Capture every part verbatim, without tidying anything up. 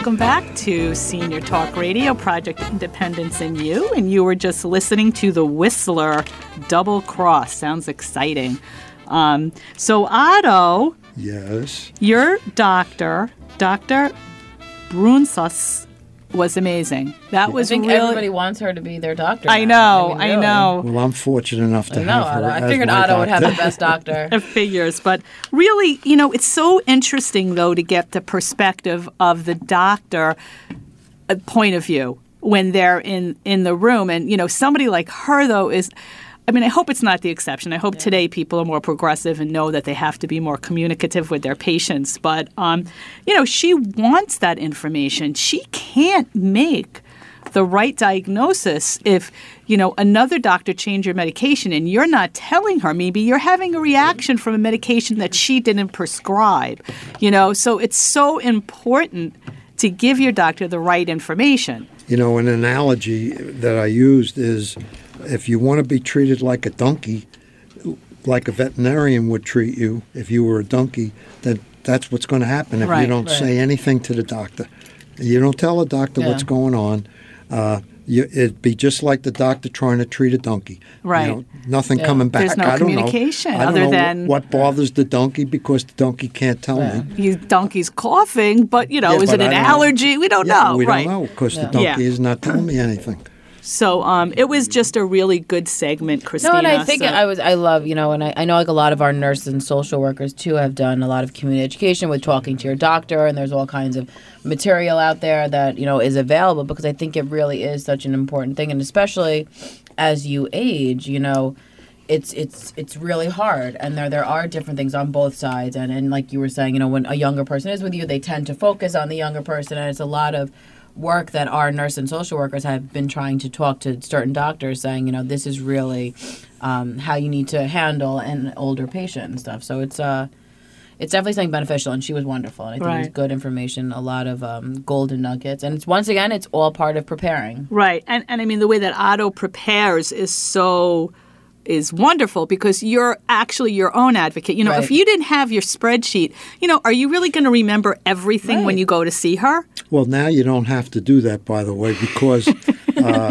welcome back to Senior Talk Radio, Project Independence in You. And you were just listening to the Whistler Double Cross. Sounds exciting. Um, so, Otto. Yes. Your doctor, Doctor Brunsas, was amazing. That was I think really... everybody wants her to be their doctor. I now. know, I, mean, I really. know. Well, I'm fortunate enough to I know, have her Otto. I as figured my Otto would have doctor. the best doctor. It figures, but really, you know, it's so interesting, though, to get the perspective of the doctor uh, point of view when they're in, in the room. And, you know, somebody like her, though, is... I mean, I hope it's not the exception. I hope yeah. today people are more progressive and know that they have to be more communicative with their patients. But, um, you know, she wants that information. She can't make the right diagnosis if, you know, another doctor changed your medication and you're not telling her. Maybe you're having a reaction from a medication that she didn't prescribe, you know. So it's so important to give your doctor the right information. You know, an analogy that I used is if you want to be treated like a donkey, like a veterinarian would treat you if you were a donkey, then that's what's going to happen if right, you don't right. say anything to the doctor. You don't tell the doctor yeah. what's going on. Uh, you, it'd be just like the doctor trying to treat a donkey. Right. You know, nothing yeah. coming back. There's no I don't communication know. I don't other know than what bothers the donkey because the donkey can't tell Yeah. me. You donkey's coughing, but, you know, Yeah, is it but an I don't allergy? know. We don't Yeah, know. we right. don't know because Yeah. the donkey Yeah. is not telling me anything. So um, it was just a really good segment, Christina. No, and I think so. I was I love, you know, and I, I know like a lot of our nurses and social workers too have done a lot of community education with talking to your doctor, and there's all kinds of material out there that, you know, is available because I think it really is such an important thing, and especially as you age, you know, it's it's it's really hard, and there there are different things on both sides, and and like you were saying, you know, when a younger person is with you, they tend to focus on the younger person, and it's a lot of work that our nurse and social workers have been trying to talk to certain doctors saying, you know, this is really um, how you need to handle an older patient and stuff. So it's uh, it's definitely something beneficial, and she was wonderful. And I think Right. it was good information, a lot of um, golden nuggets. And it's once again, it's all part of preparing. Right. And, and I mean, the way that Otto prepares is so... is wonderful because you're actually your own advocate. You know, Right. if you didn't have your spreadsheet, you know, are you really going to remember everything Right. when you go to see her? Well, now you don't have to do that, by the way, because, uh,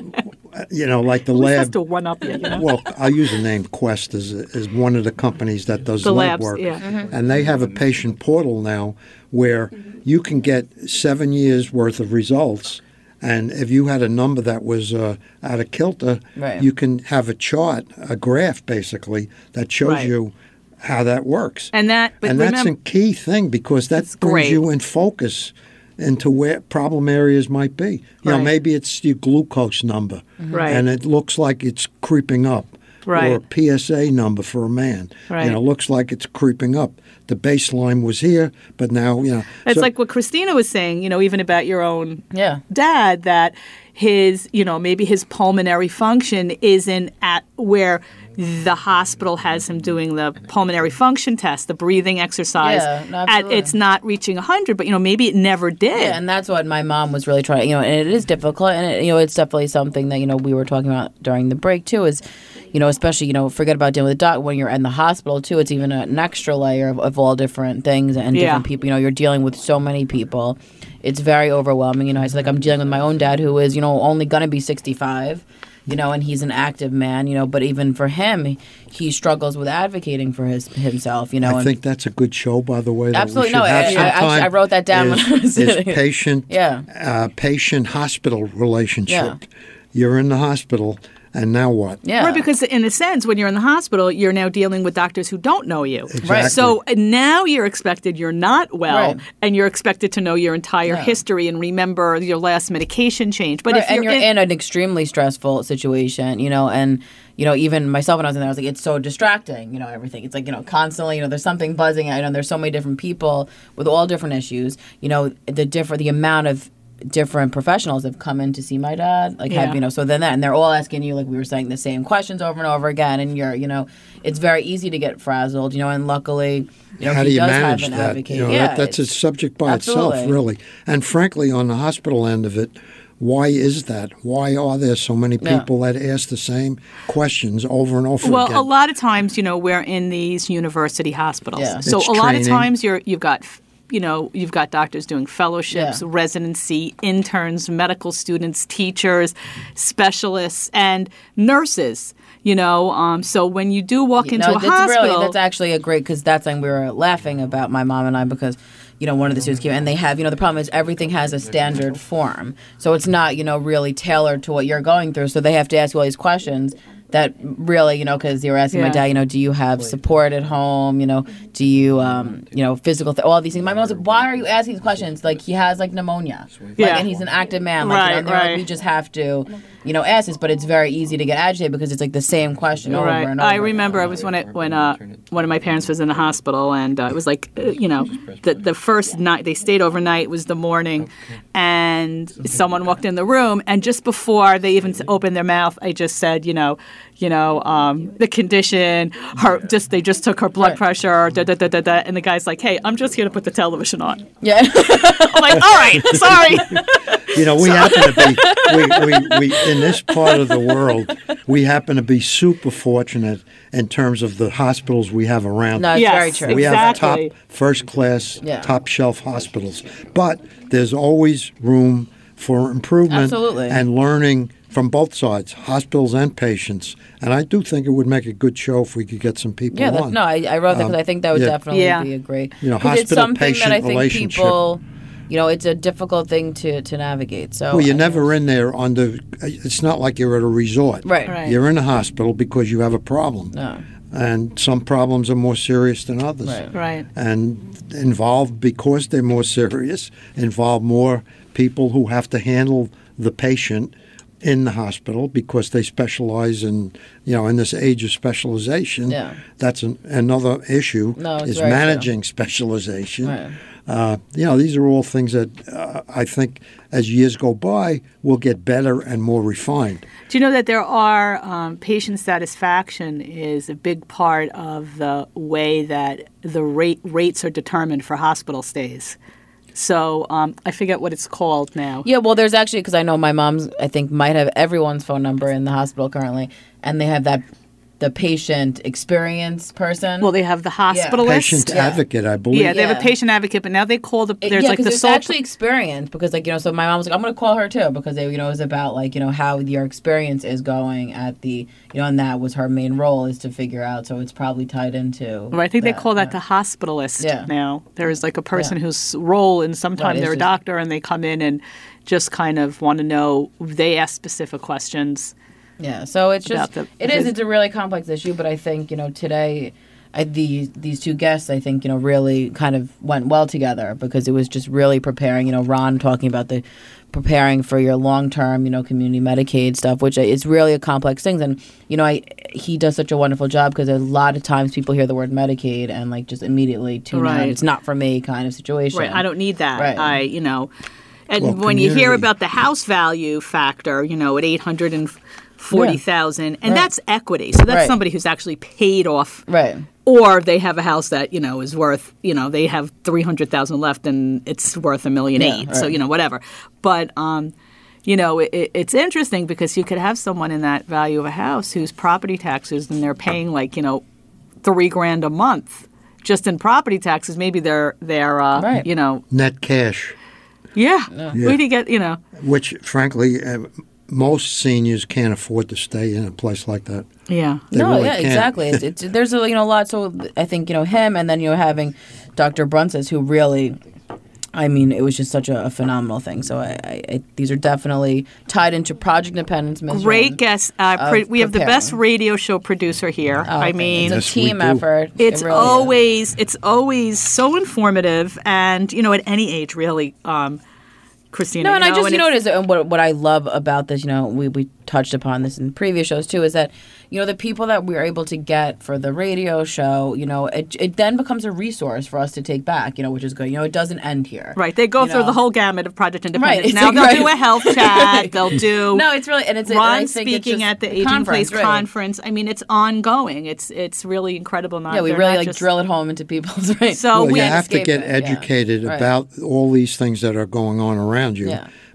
you know, like the Who has lab. to one up you, you know? Well, I'll use the name Quest as, as one of the companies that does The lab labs, work. yeah. Mm-hmm. And they have a patient portal now where you can get seven years worth of results. And if you had a number that was uh, out of kilter, Right. you can have a chart, a graph basically, that shows Right. you how that works. And that, but and that's remember, a key thing because that It's brings great. you in focus into where problem areas might be. You know, Right. maybe it's your glucose number, Right. and it looks like it's creeping up. Right. Or a P S A number for a man. Right. You know, looks like it's creeping up. The baseline was here, but now, you know. it's so- like what Christina was saying, you know, even about your own Yeah. dad, that his, you know, maybe his pulmonary function isn't at where the hospital has him doing the pulmonary function test, the breathing exercise. Yeah, no, at, absolutely. it's not reaching one hundred, but, you know, maybe it never did. Yeah, and that's what my mom was really trying, you know, and it is difficult, and, it, you know, it's definitely something that, you know, we were talking about during the break, too, is, you know, especially, you know, forget about dealing with the doc when you're in the hospital, too. It's even an extra layer of, of all different things and Yeah. different people. You know, you're dealing with so many people. It's very overwhelming. You know, it's like I'm dealing with my own dad who is, you know, only going to be sixty-five, you know, and he's an active man, you know, but even for him, he struggles with advocating for his himself, you know. I and think that's a good show, by the way. That Absolutely. we should No, have I- I- sometime, actually, I wrote that down when is, I was is sitting. patient, Yeah. uh, patient-hospital relationship. Yeah. You're in the hospital, and now what? Yeah. Right, because in a sense, when you're in the hospital, you're now dealing with doctors who don't know you. Exactly. So now you're expected, you're not well, Right. and you're expected to know your entire Yeah. history and remember your last medication change. But Right, if and you're, you're in, an extremely stressful situation, you know, and you know, even myself when I was in there, I was like, it's so distracting, you know, everything. It's like, you know, constantly, you know, there's something buzzing. I know there's so many different people with all different issues. You know, the different, the amount of different professionals have come in to see my dad, like Yeah. have, you know, so then that, and they're all asking you, like we were saying, the same questions over and over again, and you're, you know, it's very easy to get frazzled, you know, and luckily, you know, How he do you does manage have an that? advocate. You know, yeah, that, that's a it's- subject by absolutely. itself, really. And frankly, on the hospital end of it, why is that? Why are there so many Yeah. people that ask the same questions over and over well, again? a lot of times, you know, we're in these university hospipals. Yeah. So It's a lot of training. times you're you've got you know, you've got doctors doing fellowships, Yeah. residency, interns, medical students, teachers, specialists, and nurses. You know, um, so when you do walk into no, a that's hospital, really that's actually a great because that's something we were laughing about, my mom and I, because you know one of the students came and they have you know the problem is everything has a standard form, so it's not you know really tailored to what you're going through, so they have to ask you all these questions that really you know because they were asking my Yeah. dad you know do you have support at home, you know do you um you know physical th- all these things. My mom's like, why are you asking these questions? Like he has like pneumonia, like, Yeah. and he's an active man, like, you know, Right, and they're like, right. we just have to you know ask this, but it's very easy to get agitated because it's like the same question over Right. and over. I remember I was when it, when uh, one of my parents was in the hospital, and uh, it was like uh, you know the the first night they stayed overnight was the morning, and someone walked in the room, and just before they even opened their mouth, I just said you know, you know um, the condition, her just they just took her blood Right. pressure, da, da, da, da, da, and the guy's like, hey, I'm just here to put the television on. Yeah. I'm like, all right, sorry. You know, we happen to be we, we, we in this part of the world, we happen to be super fortunate in terms of the hospitals we have around. No, it's Yes, very true. We have top exactly. first class, Yeah. top shelf hospitals. But there's always room for improvement Absolutely. and learning from both sides, hospitals and patients. And I do think it would make a good show if we could get some people Yeah, that, on. no, I, I wrote that because Um, I think that would yeah. definitely Yeah. be a great. You know, 'cause it's something that hospital-patient I think relationship. people, you know, it's a difficult thing to, to navigate. So Well, you're I- never in there under. It's not like you're at a resort. Right. Right. You're in a hospital because you have a problem, No. and some problems are more serious than others. Right. Right. And involve because they're more serious. Involve more people who have to handle the patient in the hospital because they specialize in, you know, in this age of specialization. Yeah. That's an, another issue. No, it's is very true. managing specialization. Right. Uh, you know, these are all things that uh, I think as years go by will get better and more refined. Do you know that there are um, patient satisfaction is a big part of the way that the rate rates are determined for hospital stays. So um, I forget what it's called now. Yeah, well, there's actually because I know my mom's. I think might have everyone's phone number in the hospital currently, and they have that the patient experience person. Well, they have the hospitalist. Patient Yeah. advocate, I believe. Yeah, they have Yeah. a patient advocate, but now they call the It- there's yeah, like 'cause the it's sole actually experience because like you know so my mom was like I'm going to call her too because they you know it was about like you know how your experience is going at the you know and that was her main role is to figure out so it's probably tied into Right, I think they call that yeah. the hospitalist Yeah. now. There's like a person Yeah. whose role, and sometimes Right, it's they're a just- doctor, and they come in and just kind of want to know. They ask specific questions. Yeah, so it's just About the- it is it's a really complex issue, but I think you know today, I, these these two guests I think you know really kind of went well together because it was just really preparing. You know, Ron talking about the preparing for your long term you know community Medicaid stuff, which is really a complex thing, and you know I he does such a wonderful job because a lot of times people hear the word Medicaid and like just immediately tune out. Right. It's not for me kind of situation. Right, I don't need that. Right. I, you know, and Well, when you hear community- about the house value factor, you know, at eight hundred and forty thousand, and Right. that's equity. So that's Right. somebody who's actually paid off, Right. or they have a house that you know is worth, you know, they have three hundred thousand left and it's worth a million Yeah, eight. So right. you know, whatever. But um, you know, it, it- it's interesting because you could have someone in that value of a house whose property taxes and they're paying like you know three grand a month just in property taxes. Maybe they're they're uh, Right. you know. Net cash, Yeah. Yeah. Where do you get, you know? which frankly, uh, most seniors can't afford to stay in a place like that. Yeah. They no, really yeah, can't. exactly. It's, it's there's a you know a lot. So I think you know him, and then you know having Doctor Brunses, who really, I mean, it was just such a, a phenomenal thing. So I, I, I these are definitely tied into Project Independence. Miz Great Ren. guest. Uh, of pre- we have the preparing. best radio show producer here. Oh, I thank you. mean, it's Yes, a we team do. effort. it's It really is. always it's always so informative, and you know, at any age, really, um, Christina. No, and you I know, just you know it's- what is and what what I love about this. You know, we we touched upon this in previous shows too. Is that you know the people that we're able to get for the radio show. You know, it it then becomes a resource for us to take back. You know, which is good. You know, it doesn't end here. Right, they go you through know. the whole gamut of Project Independence. it's Now like- they'll right. do a health chat. They'll do No, it's really and it's and I Ron think it's speaking just at the Aging conference, Place right. conference. I mean, it's ongoing. It's it's really incredible. Not Yeah, we they're really not like just- drill it home into people's right. So Well, we you can't have to escape get it, yeah. educated Right. about all these things that are going on around you. Yeah.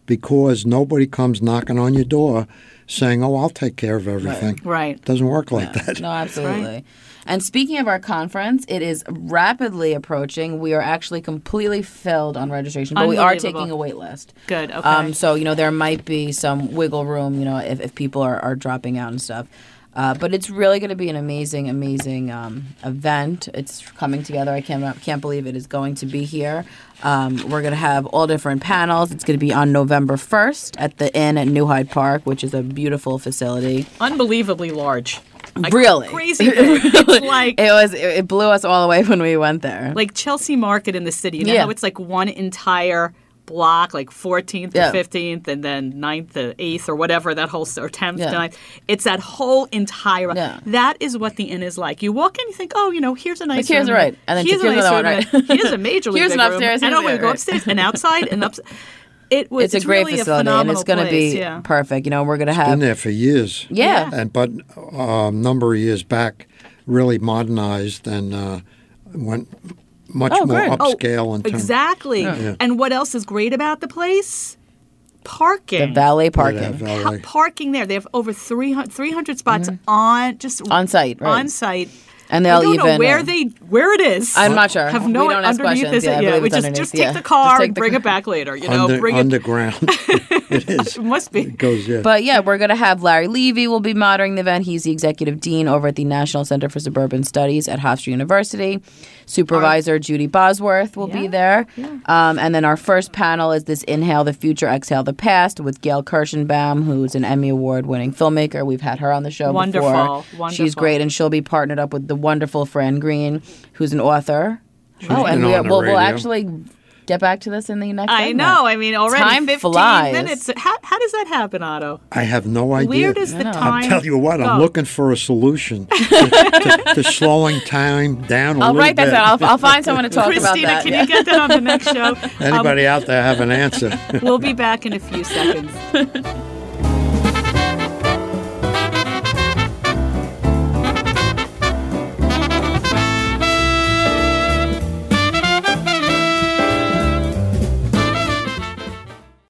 because nobody comes knocking on your door saying, oh, I'll take care of everything. Right. It doesn't work like that. No, absolutely. Right. And speaking of our conference, it is rapidly approaching. We are actually completely filled on registration, but we are Unbelievable. taking a wait list. Good. Okay. Um, so, you know, there might be some wiggle room, you know, if, if people are, are dropping out and stuff. Uh, but it's really going to be an amazing, amazing um, event. It's coming together. I can't can't believe it is going to be here. Um, we're going to have all different panels. It's going to be on November first at the Inn at New Hyde Park, which is a beautiful facility. Unbelievably large. Like, really crazy thing. It's like it was. It, it blew us all away when we went there. like Chelsea Market in the city. You know Yeah. how it's like one entire block, like fourteenth to Yeah. fifteenth, and then ninth to eighth or whatever that whole or tenth Yeah. to ninth. It's that whole entire. Yeah. That is what the Inn is like. You walk in, you think, oh, you know, here's a nice Like, here's room. right. And then here's, here's a nice another room. one, and right? Here's a majorly Here's big an upstairs, room. And here's oh, we the- go right. upstairs and outside and up. It was. it's a great really facility, a and it's going to be yeah. perfect. You know, we're going to Been have. there for years. Yeah. And but uh, a number of years back, really modernized and uh, went much Oh, more great. Oh, upscale in terms. Exactly. Yeah. And what else is great about the place? Parking. The valet Yeah, parking valet. Pa- parking there. They have over three hundred, three hundred spots on just Mm-hmm. on site, right? on site. And I they'll don't even know where uh, they where it is. I'm not sure. Have no we don't ask underneath questions. is Yeah, I it? Yeah, believe we it's just underneath. just take yeah. the car Just take and the bring car. it back later. You know, Under, bring it. underground. It is. It must be. It goes, yeah. But yeah, we're going to have Larry Levy will be moderating the event. He's the executive dean over at the National Center for Suburban Studies at Hofstra University. Supervisor Judy Bosworth will be Yeah, there. yeah. Um, and then our first panel is this Inhale the Future, Exhale the Past with Gail Kirschenbaum, who's an Emmy Award-winning filmmaker. We've had her on the show Wonderful, before. She's wonderful. great, and she'll be partnered up with the wonderful Fran Green, who's an author. oh, been and we, on the we'll, we'll radio. actually get back to this in the next I segment. know. I mean, already Time fifteen flies. minutes. How, how does that happen, Otto? I have no idea. Where does the know. time? I'll tell you what, I'm go? looking for a solution to, to, to slowing time down a I'll little write that bit. down. I'll, I'll find someone to talk about Christina, that. can Yeah. you get that on the next show? Um, Anybody out there have an answer? we'll be back in a few seconds.